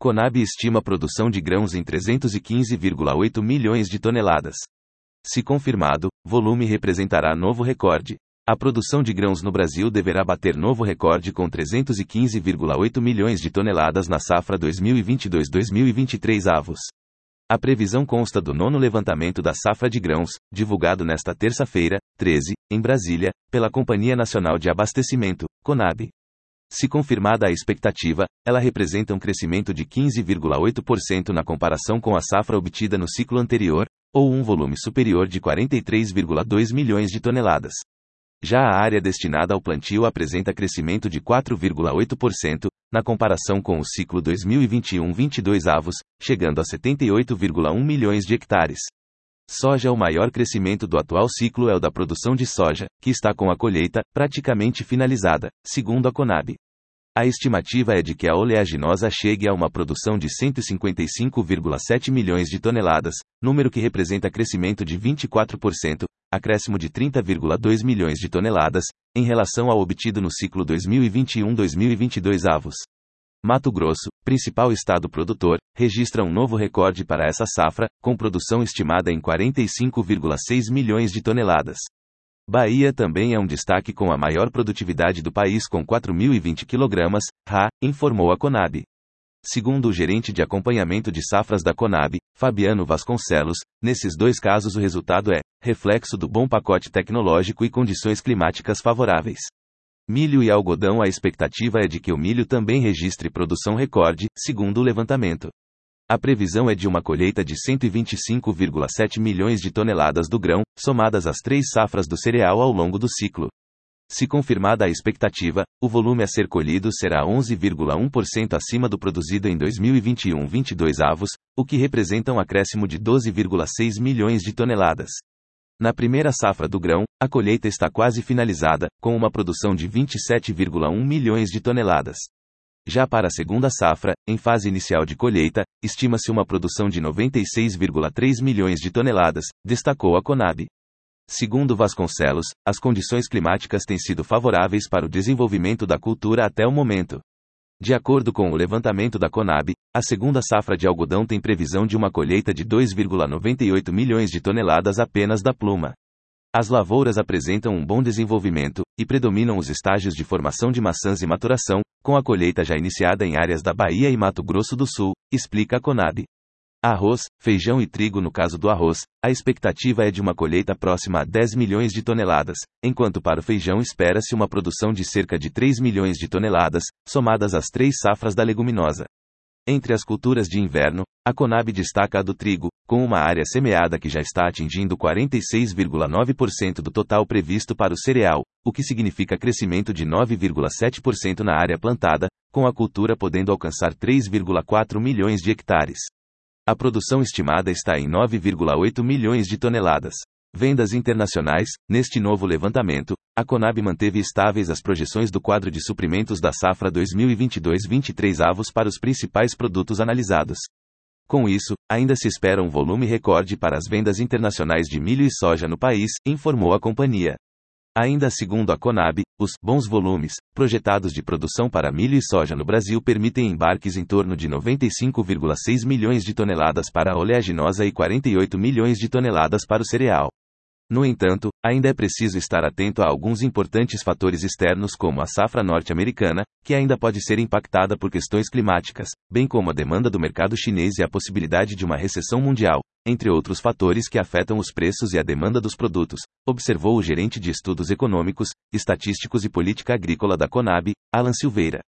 Conab estima a produção de grãos em 315,8 milhões de toneladas. Se confirmado, volume representará novo recorde. A produção de grãos no Brasil deverá bater novo recorde com 315,8 milhões de toneladas na safra 2022-2023 avos. A previsão consta do 9º levantamento da safra de grãos, divulgado nesta terça-feira, 13, em Brasília, pela Companhia Nacional de Abastecimento, Conab. Se confirmada a expectativa, ela representa um crescimento de 15,8% na comparação com a safra obtida no ciclo anterior, ou um volume superior de 43,2 milhões de toneladas. Já a área destinada ao plantio apresenta crescimento de 4,8%, na comparação com o ciclo 2021-22 avos, chegando a 78,1 milhões de hectares. Soja. O maior crescimento do atual ciclo é o da produção de soja, que está com a colheita praticamente finalizada, segundo a Conab. A estimativa é de que a oleaginosa chegue a uma produção de 155,7 milhões de toneladas, número que representa crescimento de 24%, acréscimo de 30,2 milhões de toneladas, em relação ao obtido no ciclo 2021-2022 avos. Mato Grosso, principal estado produtor, registra um novo recorde para essa safra, com produção estimada em 45,6 milhões de toneladas. Bahia também é um destaque com a maior produtividade do país com 4.020 kg, informou a Conab. Segundo o gerente de acompanhamento de safras da Conab, Fabiano Vasconcelos, nesses dois casos o resultado é reflexo do bom pacote tecnológico e condições climáticas favoráveis. Milho e algodão. A expectativa é de que o milho também registre produção recorde, segundo o levantamento. A previsão é de uma colheita de 125,7 milhões de toneladas do grão, somadas às 3 safras do cereal ao longo do ciclo. Se confirmada a expectativa, o volume a ser colhido será 11,1% acima do produzido em 2021-22 avos, o que representa um acréscimo de 12,6 milhões de toneladas. Na primeira safra do grão, a colheita está quase finalizada, com uma produção de 27,1 milhões de toneladas. Já para a segunda safra, em fase inicial de colheita, estima-se uma produção de 96,3 milhões de toneladas, destacou a Conab. Segundo Vasconcelos, as condições climáticas têm sido favoráveis para o desenvolvimento da cultura até o momento. De acordo com o levantamento da Conab, a segunda safra de algodão tem previsão de uma colheita de 2,98 milhões de toneladas apenas da pluma. As lavouras apresentam um bom desenvolvimento, e predominam os estágios de formação de maçãs e maturação, com a colheita já iniciada em áreas da Bahia e Mato Grosso do Sul, explica a Conab. Arroz, feijão e trigo. No caso do arroz, a expectativa é de uma colheita próxima a 10 milhões de toneladas, enquanto para o feijão espera-se uma produção de cerca de 3 milhões de toneladas, somadas às 3 safras da leguminosa. Entre as culturas de inverno, a Conab destaca a do trigo, com uma área semeada que já está atingindo 46,9% do total previsto para o cereal, o que significa crescimento de 9,7% na área plantada, com a cultura podendo alcançar 3,4 milhões de hectares. A produção estimada está em 9,8 milhões de toneladas. Vendas internacionais. Neste novo levantamento, a Conab manteve estáveis as projeções do quadro de suprimentos da safra 2022-23 avos para os principais produtos analisados. Com isso, ainda se espera um volume recorde para as vendas internacionais de milho e soja no país, informou a companhia. Ainda segundo a Conab, os bons volumes projetados de produção para milho e soja no Brasil permitem embarques em torno de 95,6 milhões de toneladas para a oleaginosa e 48 milhões de toneladas para o cereal. No entanto, ainda é preciso estar atento a alguns importantes fatores externos como a safra norte-americana, que ainda pode ser impactada por questões climáticas, bem como a demanda do mercado chinês e a possibilidade de uma recessão mundial, entre outros fatores que afetam os preços e a demanda dos produtos, observou o gerente de estudos econômicos, estatísticos e política agrícola da Conab, Alan Silveira.